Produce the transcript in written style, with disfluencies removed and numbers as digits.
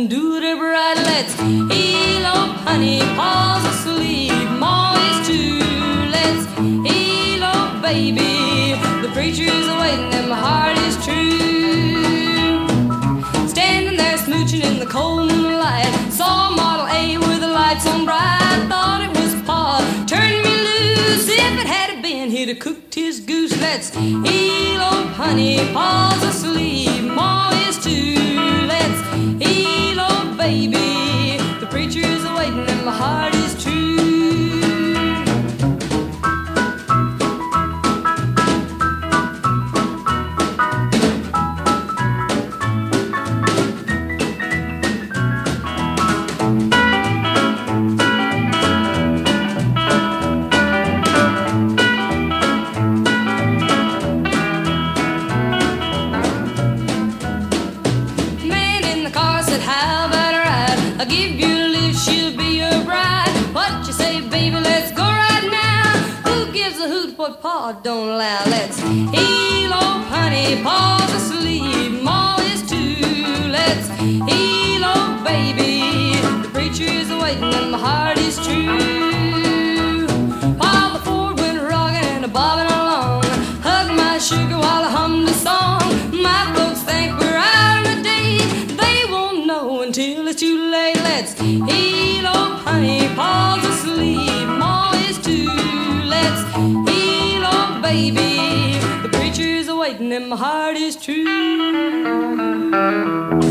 and do it right. Let's elope, honey, pa's asleep, ma is too. Let's elope, baby, the preacher's waiting and my heart is true. Standing there smooching in the cold moonlight, saw Model A with the lights on bright. Thought it was pa, turned me loose. If it had been, he'd have cooked his goose. Let's elope, honey, pa's asleep, ma is too. Let's elope, baby, the preacher's waiting and my heart is true. How about a ride? I'll give you a lift, she'll be your bride. What you say, baby, let's go right now. Who gives a hoot what pa don't allow? Let's elope, honey, pa's asleep, ma is too. Let's elope, baby, the preacher's waiting and my heart is true. While the Ford went rocking and a bobbing along, hugged my sugar while I hummed a song. My folks think we're out on a date, until it's too late. Let's elope, honey, pa's asleep, ma is too. Let's elope, baby, the preacher's waiting and my heart is true.